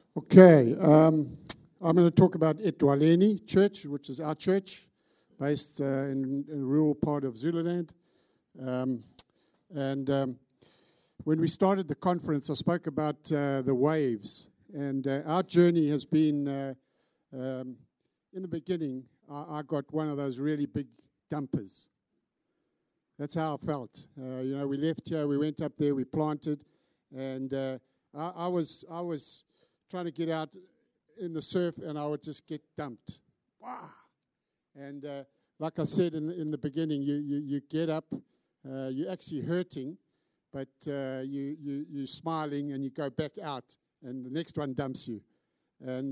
Okay, I'm going to talk about Etwaleni Church, which is our church, based in a rural part of Zululand. When we started the conference, I spoke about the waves. And our journey has been, in the beginning, I got one of those really big dumpers. That's how I felt. We left here, we went up there, we planted, and I was trying to get out in the surf, and I would just get dumped. Wow! And like I said in the beginning, you get up, you're actually hurting, but you're smiling, and you go back out, and the next one dumps you. And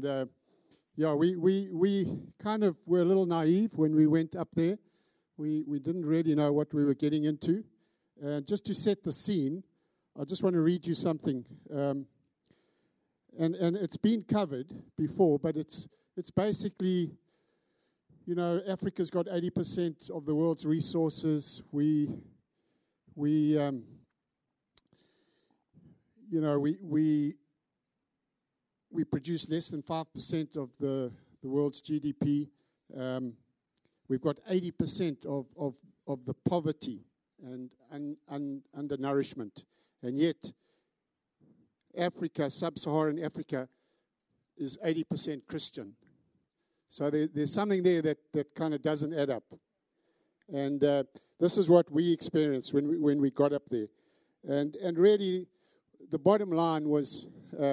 we kind of were a little naive when we went up there. We didn't really know what we were getting into. Just to set the scene, I just want to read you something. And it's been covered before, but it's basically, Africa's got 80% of the world's resources. We produce less than 5% of the world's GDP. We've got 80% of the poverty and undernourishment, and yet Africa, sub-Saharan Africa, is 80% Christian. So there's something there that kind of doesn't add up. And this is what we experienced when we got up there. And really, the bottom line was,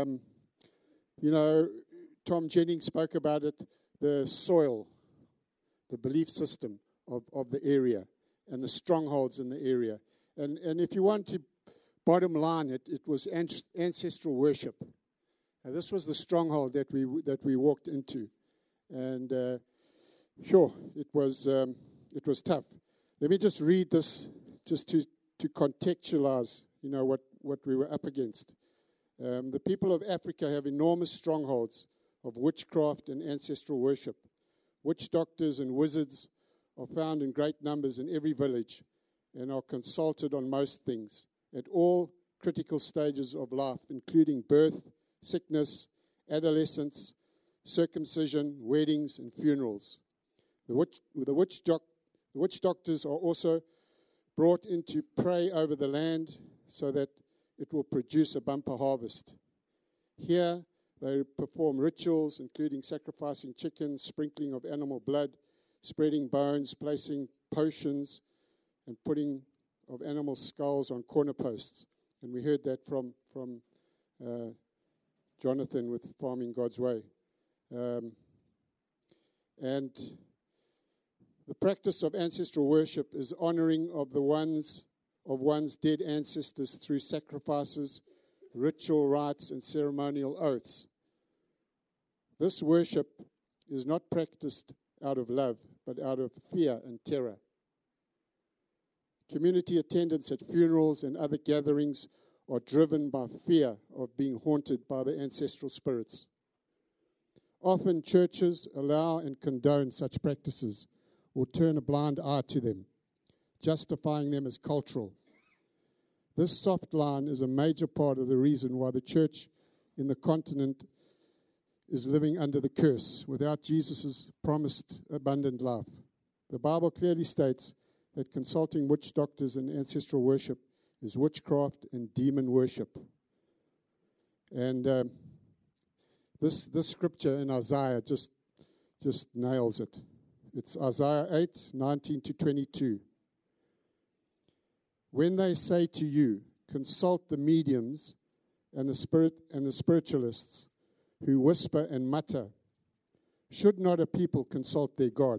Tom Jennings spoke about it, the soil, the belief system of the area, and the strongholds in the area. And if you want to bottom line, it was ancestral worship. This was the stronghold that we walked into, and it was tough. Let me just read this, just to contextualize, what we were up against. The people of Africa have enormous strongholds of witchcraft and ancestral worship. Witch doctors and wizards are found in great numbers in every village, and are consulted on most things at all critical stages of life, including birth, sickness, adolescence, circumcision, weddings, and funerals. The witch doctors are also brought in to pray over the land so that it will produce a bumper harvest. Here, they perform rituals, including sacrificing chickens, sprinkling of animal blood, spreading bones, placing potions, and putting of animal skulls on corner posts. And we heard that from Jonathan with Farming God's Way. And the practice of ancestral worship is honoring of one's dead ancestors through sacrifices, ritual rites, and ceremonial oaths. This worship is not practiced out of love, but out of fear and terror. Community attendance at funerals and other gatherings are driven by fear of being haunted by the ancestral spirits. Often churches allow and condone such practices or turn a blind eye to them, justifying them as cultural. This soft line is a major part of the reason why the church in the continent is living under the curse without Jesus' promised abundant life. The Bible clearly states that consulting witch doctors and ancestral worship is witchcraft and demon worship. And this scripture in Isaiah just nails it. It's Isaiah 8:19-22. When they say to you, consult the mediums and the spiritualists who whisper and mutter, should not a people consult their God?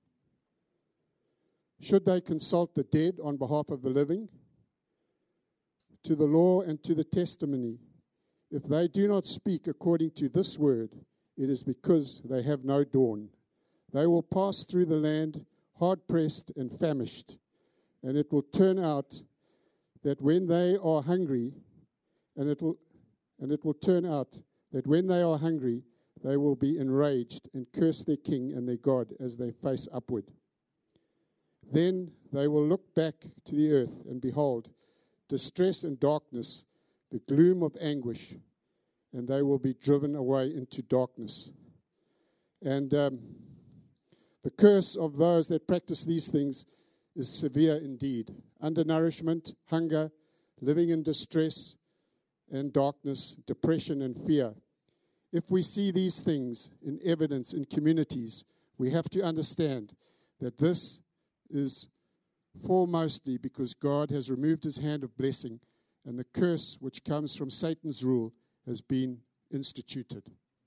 Should they consult the dead on behalf of the living? To the law and to the testimony, if they do not speak according to this word, it is because they have no dawn. They will pass through the land hard-pressed and famished, and it will turn out that when they are hungry, it will turn out that when they are hungry, they will be enraged and curse their king and their God as they face upward. Then they will look back to the earth, and behold, distress and darkness, the gloom of anguish, and they will be driven away into darkness. And the curse of those that practice these things is severe indeed. Undernourishment, hunger, living in distress and darkness, depression and fear. If we see these things in evidence in communities, we have to understand that this is foremostly because God has removed his hand of blessing, and the curse which comes from Satan's rule has been instituted.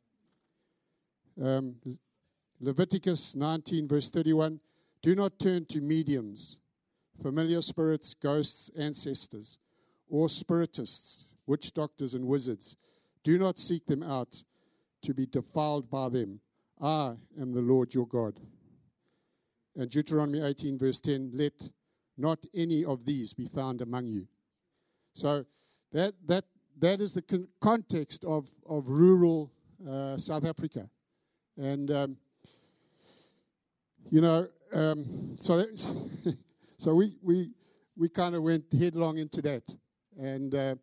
Leviticus 19, verse 31, do not turn to mediums, familiar spirits, ghosts, ancestors, or spiritists, witch doctors, and wizards. Do not seek them out to be defiled by them. I am the Lord your God. And Deuteronomy 18, verse 10, let not any of these be found among you. So that is the context of rural South Africa. And, so we kind of went headlong into that. And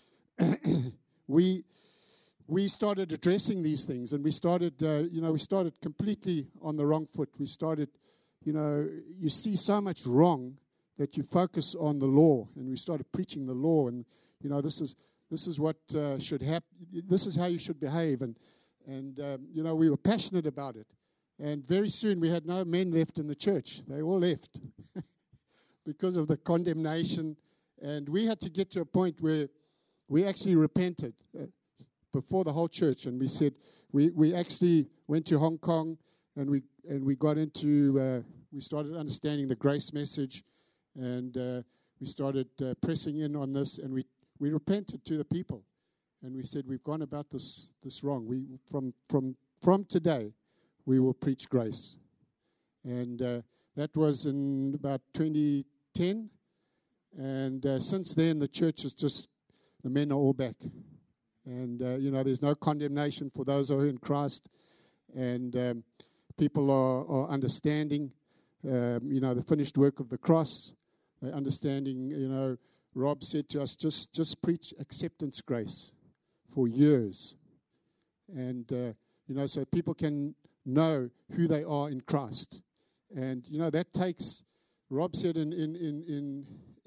we started addressing these things, and we started completely on the wrong foot. We started, you see so much wrong that you focus on the law, and we started preaching the law, and this is what should happen. This is how you should behave, and we were passionate about it. And very soon we had no men left in the church. They all left because of the condemnation, and we had to get to a point where we actually repented before the whole church, and we said we actually went to Hong Kong, and we got into we started understanding the grace message, and we started pressing in on this, and we repented to the people, and we said we've gone about this wrong. We from today we will preach grace, and that was in about 2010, and since then the church is just, the men are all back. And, there's no condemnation for those who are in Christ. And people are understanding, the finished work of the cross. They're understanding, Rob said to us, just preach acceptance grace for years. And, so people can know who they are in Christ. And, that takes, Rob said in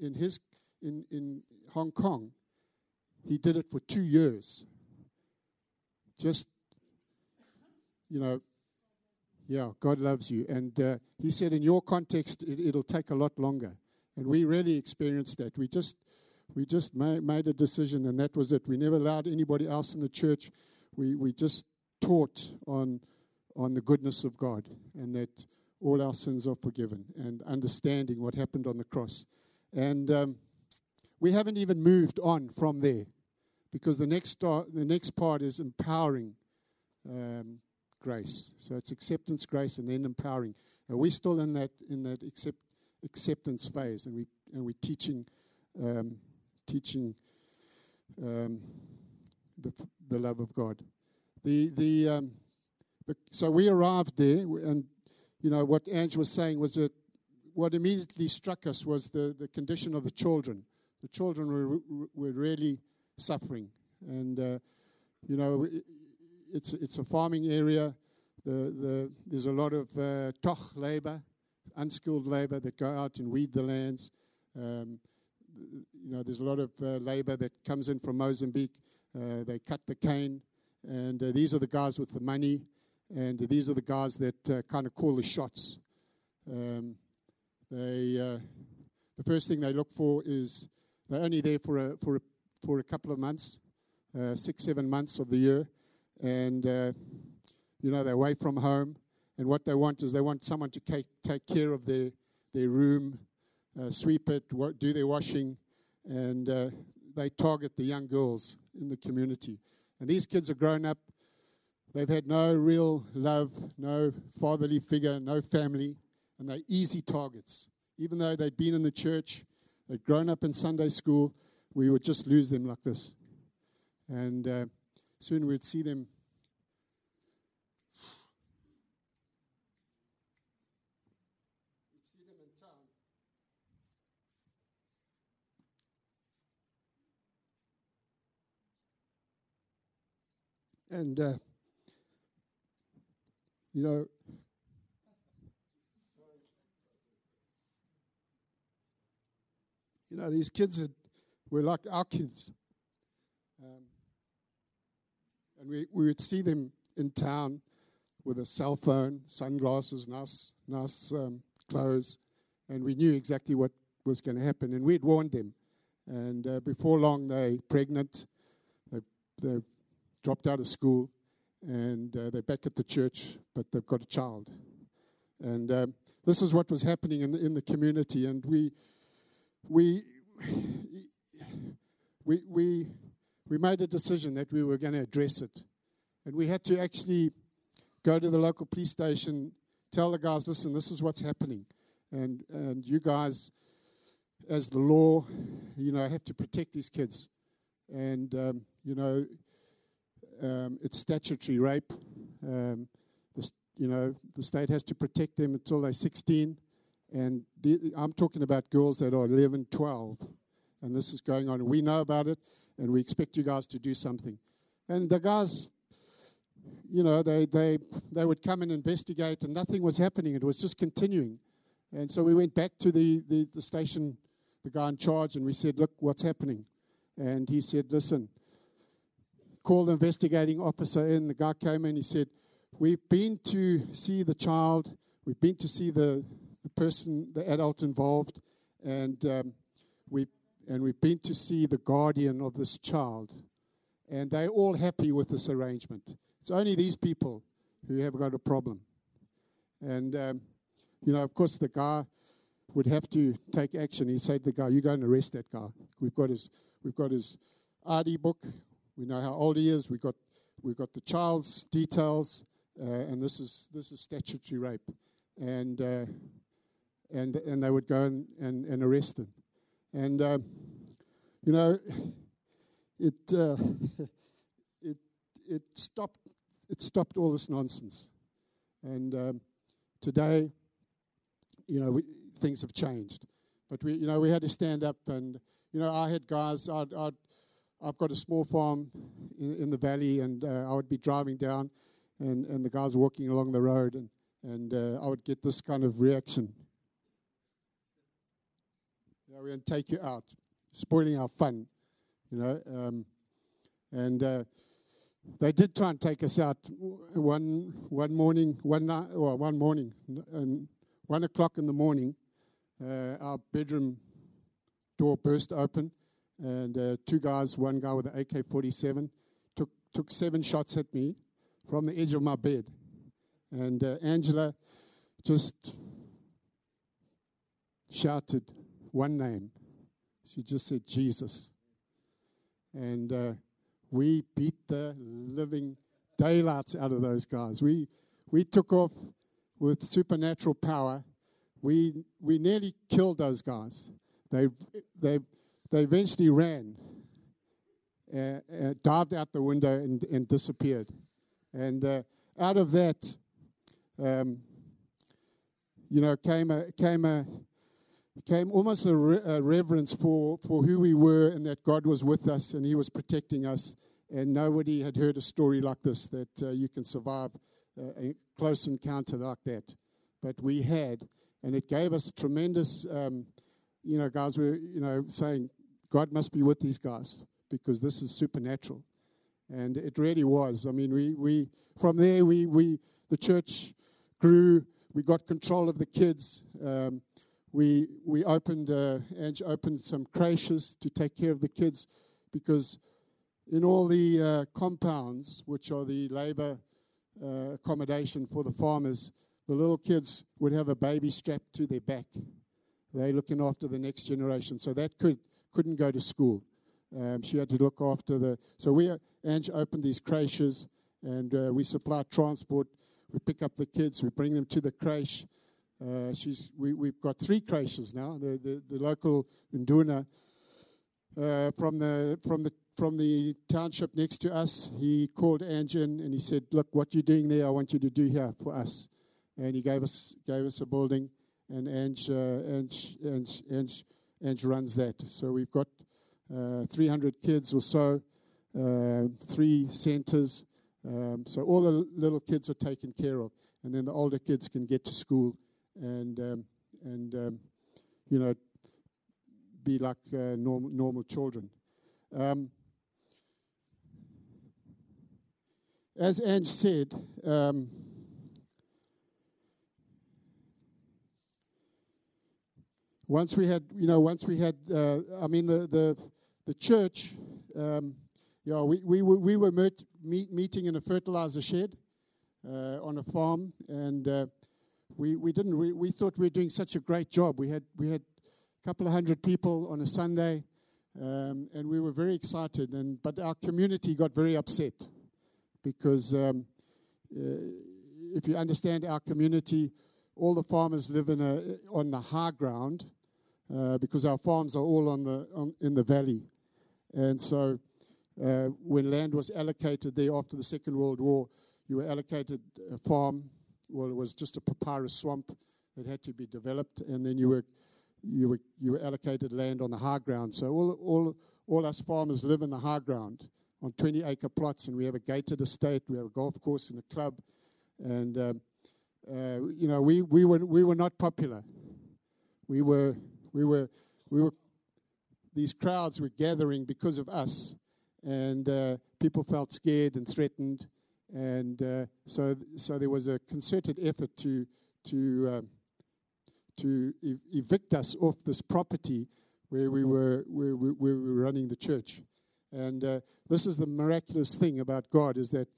Hong Kong, he did it for 2 years. Just, God loves you. And he said in your context, it'll take a lot longer. And we really experienced that. We just made a decision, and that was it. We never allowed anybody else in the church. We just taught on the goodness of God, and that all our sins are forgiven, and understanding what happened on the cross. And we haven't even moved on from there, because the next part is empowering grace. So it's acceptance, grace, and then empowering. And we're still in that acceptance phase, and we're teaching the love of God. So we arrived there, and what Ange was saying was that what immediately struck us was the condition of the children. The children were really suffering, and it's a farming area. There's a lot of toch labor, unskilled labor that go out and weed the lands. There's a lot of labor that comes in from Mozambique. They cut the cane, and these are the guys with the money, and these are the guys that kind of call the shots. The first thing they look for is they're only there for a couple of months, 6-7 months of the year, and they're away from home. And what they want is they want someone to take care of their room, sweep it, do their washing, and they target the young girls in the community. And these kids are grown up. They've had no real love, no fatherly figure, no family, and they're easy targets. Even though they'd been in the church, they'd grown up in Sunday school, we would just lose them like this. And soon we'd see them. In town. And, you know, these kids were like our kids. And we would see them in town with a cell phone, sunglasses, nice clothes, and we knew exactly what was going to happen. And we'd warned them. And before long, they're pregnant. They dropped out of school, and they're back at the church, but they've got a child. And this is what was happening in the community. And we made a decision that we were going to address it. And we had to actually go to the local police station, tell the guys, listen, this is what's happening. And you guys, as the law, have to protect these kids. And, it's statutory rape. The state has to protect them until they're 16. And I'm talking about girls that are 11, 12. And this is going on. We know about it, and we expect you guys to do something. And the guys, they would come and investigate, and nothing was happening. It was just continuing. And so we went back to the station, the guy in charge, and we said, look, what's happening? And he said, listen, call the investigating officer in. The guy came in, he said, we've been to see the child, we've been to see the person, the adult involved, and we've been to see the guardian of this child, and they're all happy with this arrangement. It's only these people who have got a problem. And, of course, the guy would have to take action. He said to the guy, you go and arrest that guy. We've got his ID book. We know how old he is. We've got the child's details, and this is statutory rape. And they would go and arrest him. And it stopped all this nonsense. And today, things have changed. But we had to stand up, and I had guys. I've got a small farm in the valley, and I would be driving down, and the guys walking along the road, and I would get this kind of reaction. We're going to take you out, spoiling our fun, and they did try and take us out one morning, and 1 o'clock in the morning, our bedroom door burst open, and two guys, one guy with an AK-47, took 7 shots at me from the edge of my bed. And Angela just shouted one name. She just said, Jesus. And we beat the living daylights out of those guys. We took off with supernatural power. We nearly killed those guys. They eventually ran, dived out the window and disappeared. And out of that, came almost a reverence for who we were, and that God was with us and He was protecting us. And nobody had heard a story like this, that you can survive a close encounter like that. But we had, and it gave us tremendous. Guys were saying God must be with these guys because this is supernatural, and it really was. I mean, we from there the church grew. We got control of the kids. We opened Ange opened some creches to take care of the kids, because in all the compounds, which are the labor accommodation for the farmers, the little kids would have a baby strapped to their back. They're looking after the next generation, so that couldn't go to school. She had to look after so Ange opened these creches, and we supply transport. We pick up the kids, we bring them to the creche. We've got 3 creches now. The local Nduna from the township next to us, he called Ange in and he said, "Look, what you're doing there, I want you to do here for us." And he gave us a building, and Ange runs that. So we've got 300 kids or so, 3 centers. So all the little kids are taken care of, and then the older kids can get to school and be like normal children. As Ange said, once we had, the church. We were meeting in a fertilizer shed on a farm, and we thought we were doing such a great job. We had a couple of hundred people on a Sunday, and we were very excited. But our community got very upset because if you understand our community, all the farmers live on the high ground because our farms are all in the valley, and so. When land was allocated there after the Second World War, you were allocated a farm. Well, it was just a papyrus swamp that had to be developed, and then you were allocated land on the high ground. So all us farmers live in the high ground on 20-acre plots, and we have a gated estate. We have a golf course and a club, and we were not popular. We were these crowds were gathering because of us. And people felt scared and threatened, and so there was a concerted effort to evict us off this property where we were running the church. And this is the miraculous thing about God, is that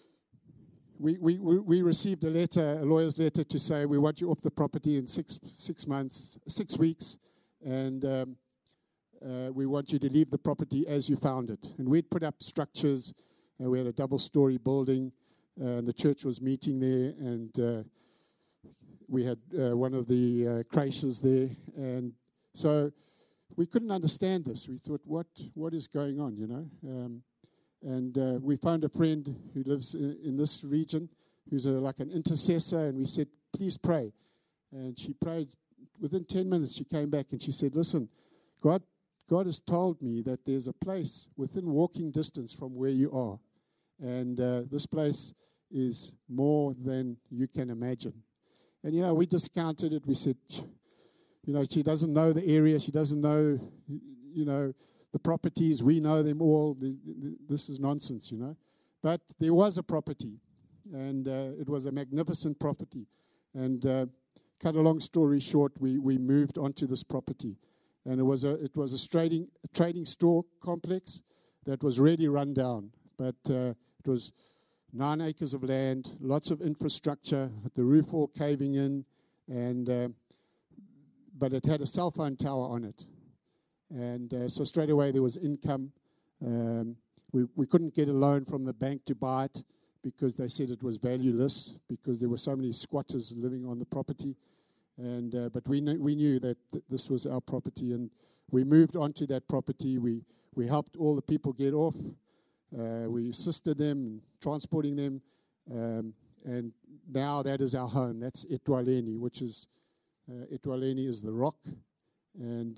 we received a lawyer's letter to say we want you off the property in 6 weeks, and we want you to leave the property as you found it. And we'd put up structures. We had a double-story building, and the church was meeting there. And we had one of the creches there. And so we couldn't understand this. We thought, what is going on, And we found a friend who lives in this region who's like an intercessor. And we said, please pray. And she prayed. Within 10 minutes, she came back and she said, listen, God has told me that there's a place within walking distance from where you are. And this place is more than you can imagine. And, we discounted it. We said, she doesn't know the area. She doesn't know, the properties. We know them all. This is nonsense, But there was a property, and it was a magnificent property. And cut a long story short, we moved onto this property. And it was a trading store complex that was really run down. But it was 9 acres of land, lots of infrastructure, with the roof all caving in, and but it had a cell phone tower on it. And so straight away there was income. We couldn't get a loan from the bank to buy it because they said it was valueless because there were so many squatters living on the property. And but we knew that this was our property, and we moved onto that property. We helped all the people get off. We assisted them in transporting them, and now that is our home. That's Etwaleni, which is Etwaleni is the rock, and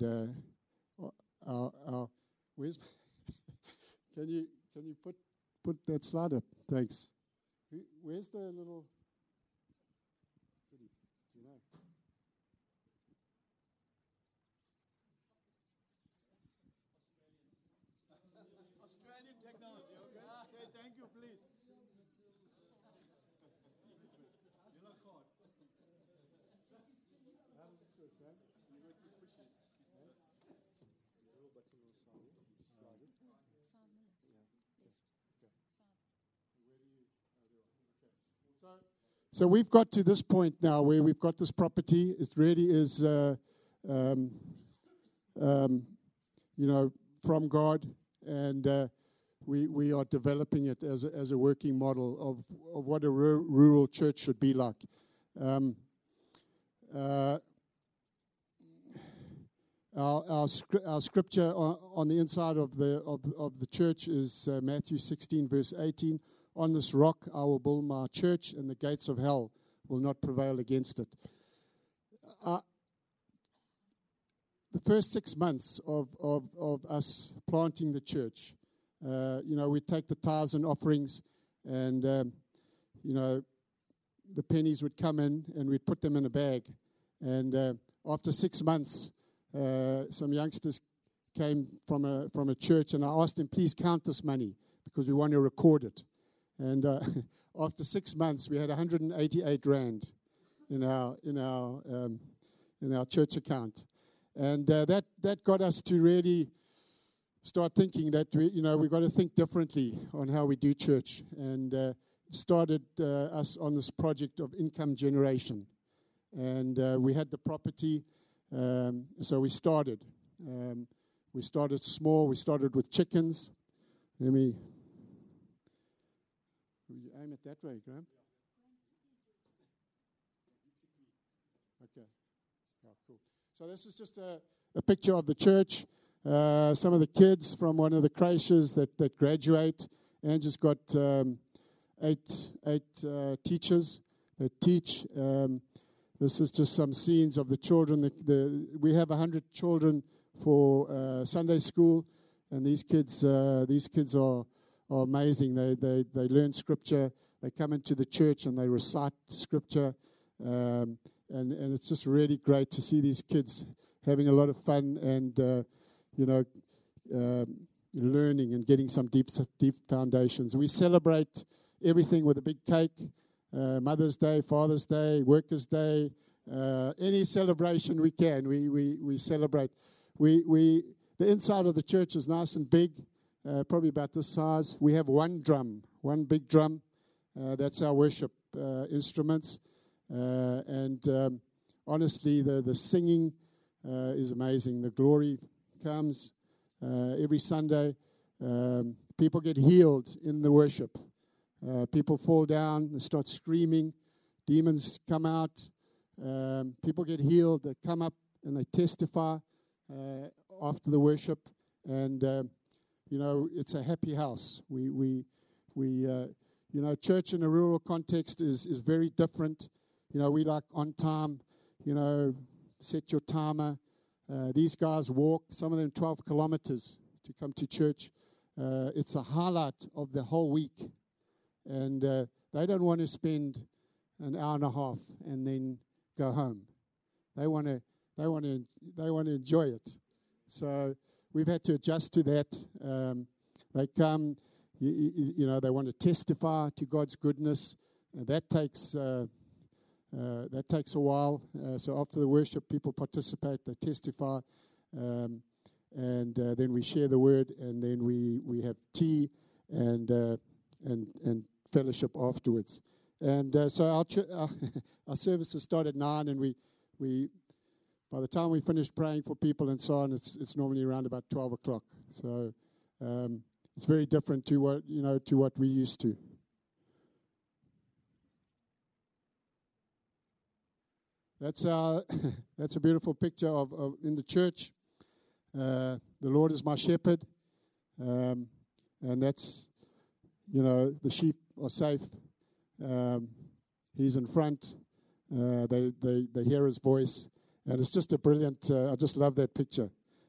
our where's can you put that slide up? Thanks. Where's the little? Thank you, please. So we've got to this point now where we've got this property. It really is, from God, and we are developing it as a working model of what a rural church should be like. Our scripture on the inside of the church is Matthew 16, verse 18. On this rock I will build my church, and the gates of hell will not prevail against it. The first 6 months of us planting the church, we take the tithes and offerings, and the pennies would come in, and we'd put them in a bag. And after 6 months, some youngsters came from a church, and I asked them, please count this money because we want to record it. And after 6 months, we had 188 rand in our church account, and that got us to really start thinking that we've got to think differently on how we do church, and started us on this project of income generation. And we had the property, so we started. We started small. We started with chickens. Will you aim it that way, Graham? Okay. Oh, cool. So this is just a picture of the church. Some of the kids from one of the creches that graduate. Angie's got eight teachers that teach. This is just some scenes of the children. We have 100 children for Sunday school, and these kids are amazing. They learn scripture. They come into the church and they recite scripture, and it's just really great to see these kids having a lot of fun and learning and getting some deep foundations. We celebrate everything with a big cake. Mother's Day, Father's Day, Workers' Day, any celebration we can, we celebrate. The inside of the church is nice and big, probably about this size. We have one big drum. That's our worship instruments. And honestly, the singing is amazing. The glory comes every Sunday. People get healed in the worship. People fall down and start screaming. Demons come out. People get healed. They come up and they testify after the worship. And, it's a happy house. Church in a rural context is very different. We like on time, set your timer. These guys walk, some of them 12 kilometers to come to church. It's a highlight of the whole week. And they don't want to spend an hour and a half and then go home. They want to enjoy it. So we've had to adjust to that. They come, they want to testify to God's goodness. And that takes a while. So after the worship, people participate, they testify, and then we share the word, and then we have tea and fellowship afterwards. And so our services start at 9, and we by the time we finish praying for people and so on, it's normally around about 12 o'clock. So it's very different to what we used to. That's a beautiful picture of in the church. The Lord is my shepherd, and that's the sheep are safe. He's in front. They hear his voice, and it's just a brilliant. I just love that picture.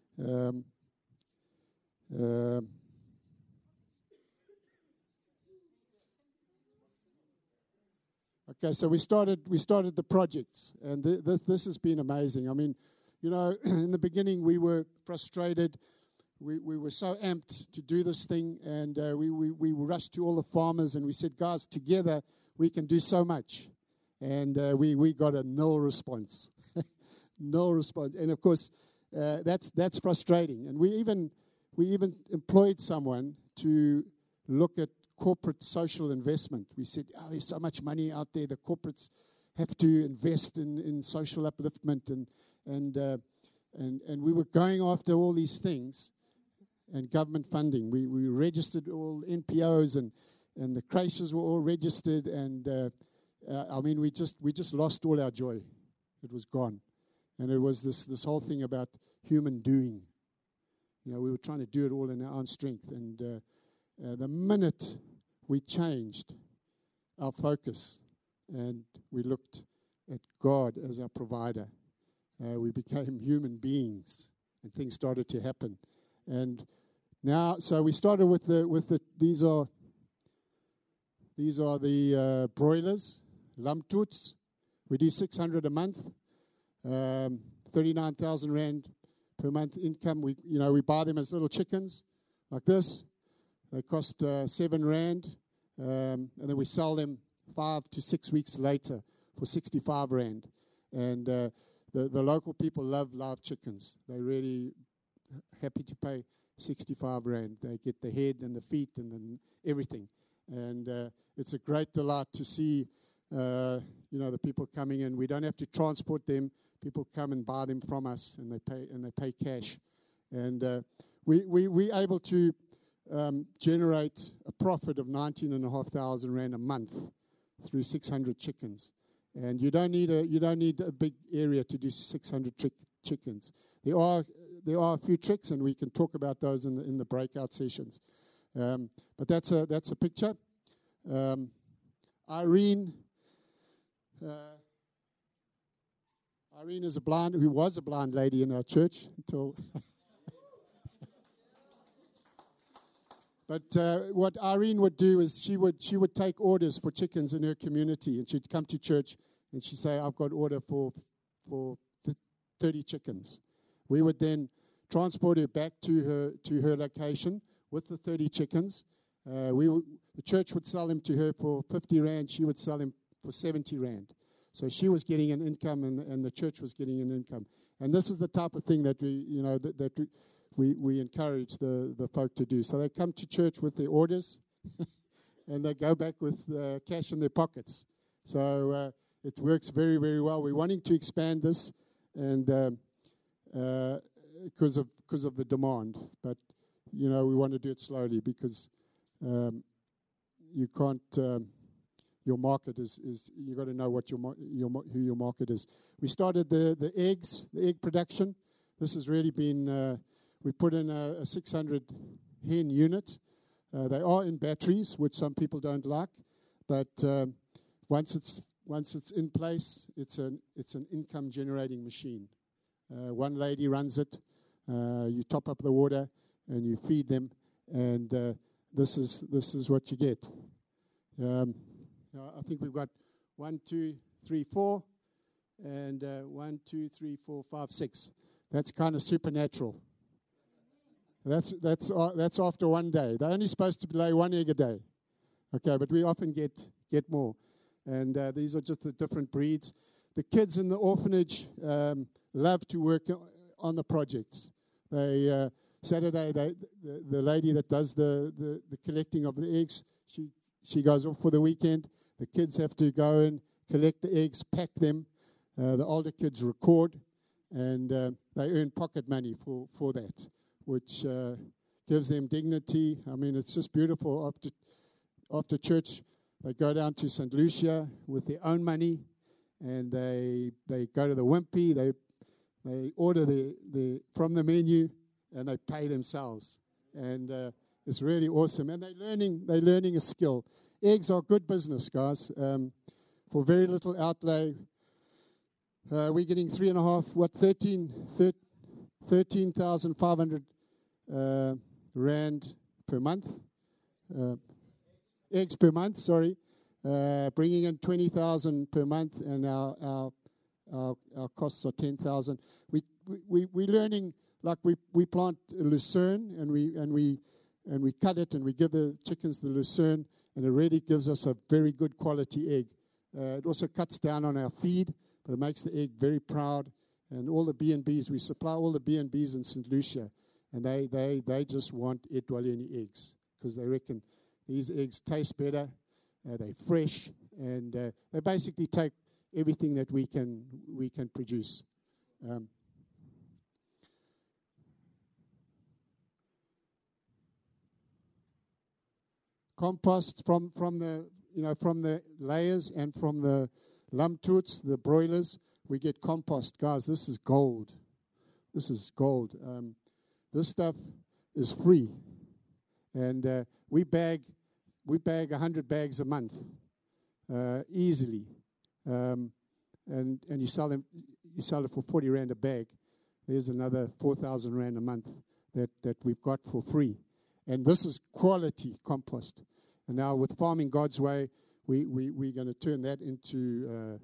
Okay, so we started the projects, and this has been amazing. I mean, in the beginning we were frustrated. We were so amped to do this thing, and we rushed to all the farmers, and we said, guys, together we can do so much. And we got a null response. Null response. And, of course, that's frustrating. And we even employed someone to look at corporate social investment. We said, there's so much money out there. The corporates have to invest in social upliftment. And we were going after all these things and government funding. We registered all NPOs, and the creches were all registered. And, we just lost all our joy. It was gone. And it was this whole thing about human doing. We were trying to do it all in our own strength. And the minute we changed our focus and we looked at God as our provider, we became human beings, and things started to happen. And now, so we started with the these are These are the broilers, Lamtoots. We do 600 a month, 39,000 rand per month income. We buy them as little chickens like this. They cost 7 rand, and then we sell them 5 to 6 weeks later for 65 rand. And the local people love live chickens. They're really happy to pay 65 rand. They get the head and the feet and then everything. And it's a great delight to see, the people coming in. We don't have to transport them. People come and buy them from us, and they pay cash. And we're able to generate a profit of 19,500 rand a month through 600 chickens. And you don't need a big area to do 600 chickens. There are a few tricks, and we can talk about those in the breakout sessions. But that's a picture. Irene is who was a blind lady in our church until. But what Irene would do is she would take orders for chickens in her community, and she'd come to church and she'd say, "I've got order for 30 chickens." We would then transport her back to her location with the 30 chickens. The church would sell them to her for 50 rand. She would sell them for 70 rand. So she was getting an income, and the church was getting an income. And this is the type of thing that we encourage the folk to do. So they come to church with their orders, and they go back with cash in their pockets. So it works very, very well. We're wanting to expand this, and because of the demand, but we want to do it slowly because you can't. Your market is you got to know what who your market is. We started the egg production. This has really been. We put in a 600 hen unit. They are in batteries, which some people don't like, but once it's in place, it's an income generating machine. One lady runs it. You top up the water and you feed them, and this is what you get. I think we've got 1, 2, 3, 4, and 1, 2, 3, 4, 5, 6. That's kind of supernatural. That's after one day. They're only supposed to lay 1 egg a day. Okay, but we often get more. And these are just the different breeds. The kids in the orphanage love to work on the projects. Saturday, the lady that does the collecting of the eggs, she goes off for the weekend. The kids have to go and collect the eggs, pack them. The older kids record, and they earn pocket money for that, which gives them dignity. I mean, it's just beautiful. After church, they go down to St. Lucia with their own money, and they go to the Wimpy. They order from the menu, and they pay themselves. And it's really awesome. And they're learning a skill. Eggs are good business, guys. For very little outlay, we're getting 13,500 rand per month. Eggs per month, sorry. Bringing in 20,000 per month, and our costs are 10,000. We're learning, like we plant lucerne, and we cut it, and we give the chickens the lucerne, and it really gives us a very good quality egg. It also cuts down on our feed, but it makes the egg very proud. And all the B&Bs, we supply all the B&Bs in St. Lucia, and they just want Etwaleni eggs because they reckon these eggs taste better, they're fresh, and they basically take everything that we can produce. Compost from the layers and from the Lamtoots, the broilers, we get compost. Guys, this is gold. This is gold. This stuff is free, and we bag 100 bags a month easily, and you sell them. You sell it for 40 rand a bag. There's another 4,000 rand a month that we've got for free. And this is quality compost. And now with Farming God's Way, we're going to turn that into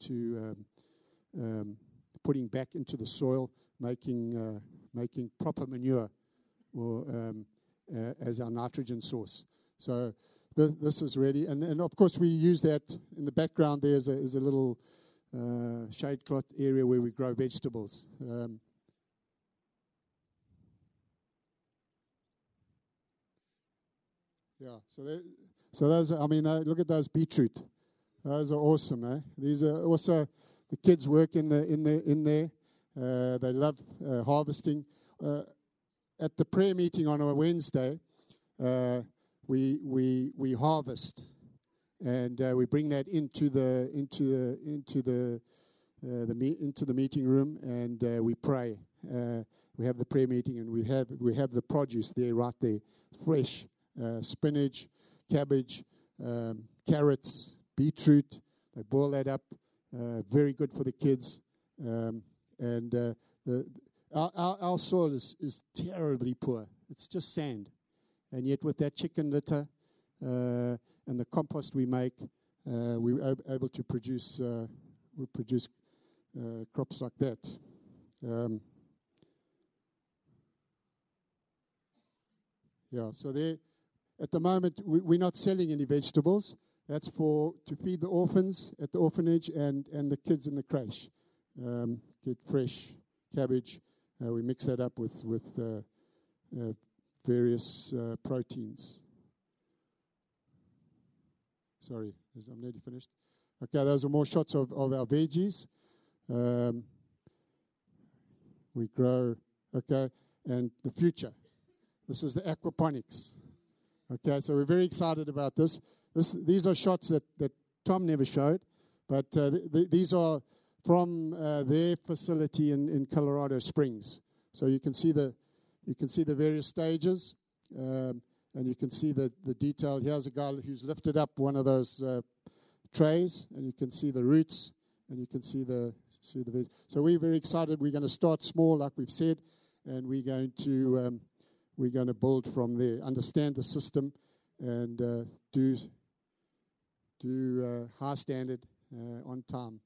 putting back into the soil, making proper manure or as our nitrogen source. So this is ready. And of course, we use that in the background. There is a little shade cloth area where we grow vegetables. Yeah, so those. I mean, look at those beetroot. Those are awesome, eh? These are also the kids work in there. They love harvesting. At the prayer meeting on a Wednesday, we harvest, and we bring that into the meeting room, and we pray. We have the prayer meeting, and we have the produce there, right there, fresh. Spinach, cabbage, carrots, beetroot. They boil that up. Very good for the kids. Our soil is terribly poor. It's just sand. And yet with that chicken litter and the compost we make, we're able to produce crops like that. So there. At the moment, we're not selling any vegetables. That's to feed the orphans at the orphanage and the kids in the creche. Get fresh cabbage. We mix that up with various proteins. Sorry, I'm nearly finished. Okay, those are more shots of our veggies. We grow, and the future. This is the aquaponics. Okay, so we're very excited about this. These are shots that Tom never showed, but these are from their facility in Colorado Springs. So you can see the various stages, and you can see the detail. Here's a guy who's lifted up one of those trays, and you can see the roots, and you can see the veg. So we're very excited. We're going to start small, like we've said, and we're going to build from there, understand the system, and do high standard on time.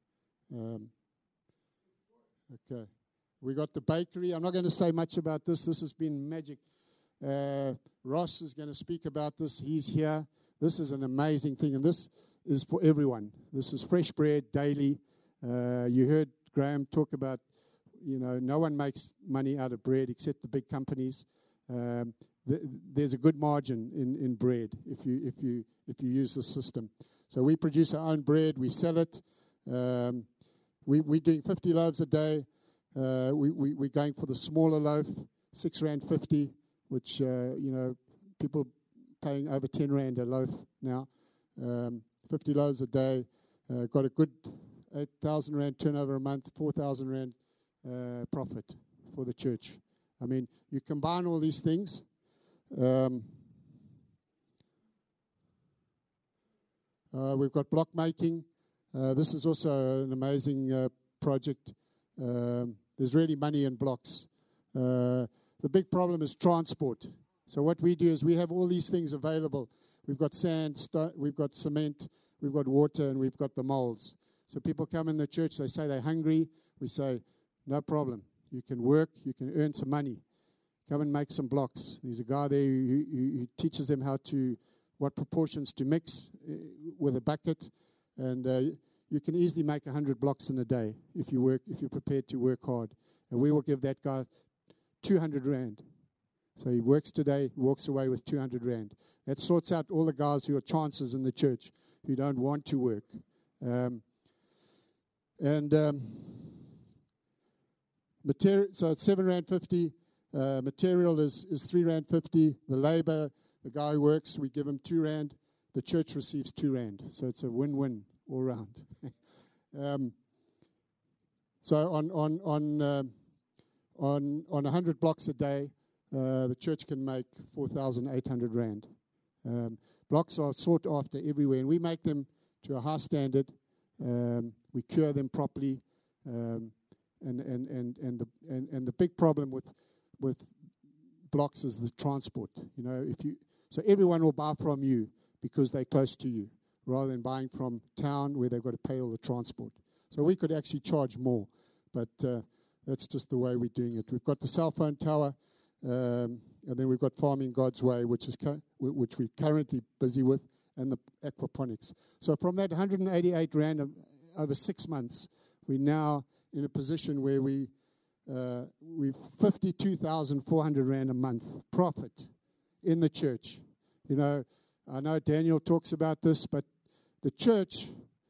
Okay. We got the bakery. I'm not going to say much about this. This has been magic. Ross is going to speak about this. He's here. This is an amazing thing, and this is for everyone. This is fresh bread daily. You heard Graham talk about, no one makes money out of bread except the big companies. There's a good margin in bread if you use the system. So we produce our own bread, we sell it. We're doing 50 loaves a day. We're going for the smaller loaf, R6.50, which people paying over 10 Rand a loaf now. 50 loaves a day. Got a good 8,000 Rand turnover a month, 4,000 Rand profit for the church. I mean, you combine all these things. We've got block making. This is also an amazing project. There's really money in blocks. The big problem is transport. So what we do is we have all these things available. We've got sand, we've got cement, we've got water, and we've got the molds. So people come in the church, they say they're hungry. We say, no problem. You can work, you can earn some money. Come and make some blocks. There's a guy there who teaches them what proportions to mix with a bucket, and you can easily make 100 blocks in a day if you're prepared to work hard. And we will give that guy 200 Rand. So he works today, walks away with 200 Rand. That sorts out all the guys who are chancers in the church who don't want to work. Material, so it's 7 Rand 50. Material is 3 Rand 50. The labor, the guy who works, we give him 2 Rand. The church receives 2 Rand. So it's a win-win all round. So on 100 blocks a day, the church can make 4,800 Rand. Blocks are sought after everywhere, and we make them to a high standard. We cure them properly. And the big problem with blocks is the transport. So everyone will buy from you, because they're close to you, rather than buying from town where they've got to pay all the transport. So we could actually charge more, but that's just the way we're doing it. We've got the cell phone tower, and then we've got Farming God's Way, which we're currently busy with, and the aquaponics. So from that 188 rand over 6 months, we're now in a position where we've 52,400 rand a month profit in the church. You know, I know Daniel talks about this, but the church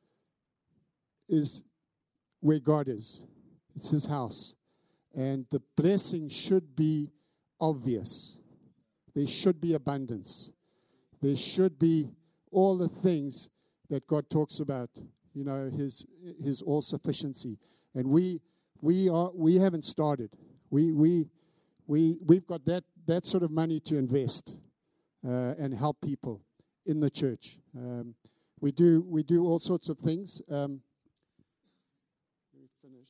is where God is. It's his house. And the blessing should be obvious. There should be abundance. There should be all the things that God talks about, you know, his all-sufficiency. And we haven't started. We've got that sort of money to invest and help people in the church. We do all sorts of things. Let me finish.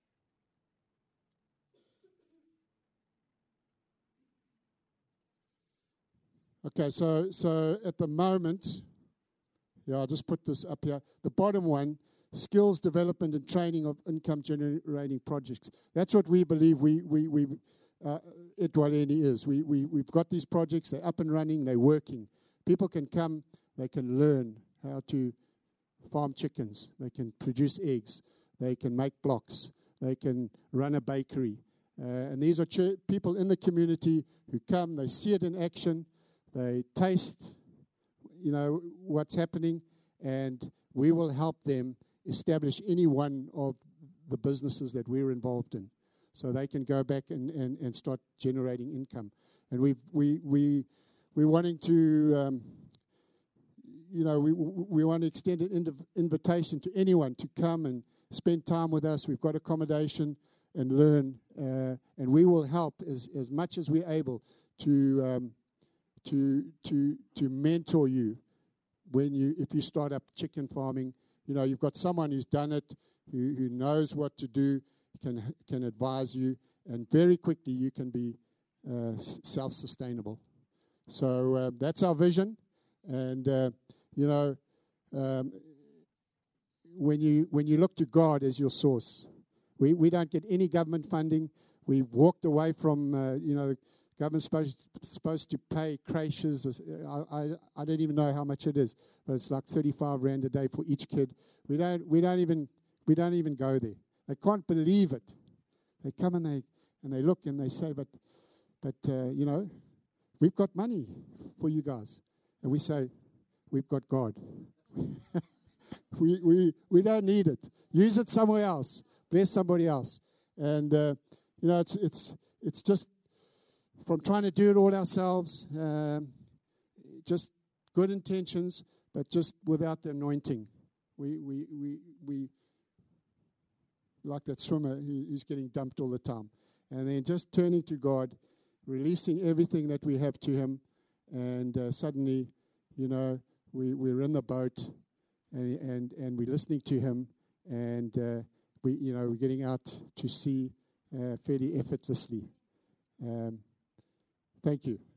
Okay, so at the moment, I'll just put this up here. The bottom one, skills development and training of income generating projects. That's what we believe Edwaleni is. We've got these projects, they're up and running, they're working. People can come, they can learn how to farm chickens, they can produce eggs, they can make blocks, they can run a bakery. And these are people in the community who come, they see it in action, they taste, you know, what's happening, and we will help them establish any one of the businesses that we're involved in, so they can go back and start generating income. And we're wanting to, we want to extend an invitation to anyone to come and spend time with us. We've got accommodation and learn, and we will help as much as we're able to mentor you if you start up chicken farming. You know, you've got someone who's done it, who knows what to do, can advise you, and very quickly you can be self-sustainable. So that's our vision, and when you look to God as your source, we don't get any government funding. We've walked away from government's supposed to pay creches. I don't even know how much it is, but it's like 35 rand a day for each kid. We don't even go there. They can't believe it. They come and they look and they say, but we've got money for you guys, and we say, we've got God. we don't need it. Use it somewhere else. Bless somebody else. And it's just from trying to do it all ourselves, just good intentions, but just without the anointing. We like that swimmer who's getting dumped all the time. And then just turning to God, releasing everything that we have to him, and suddenly, we're in the boat, and we're listening to him, and we're getting out to sea fairly effortlessly. Thank you.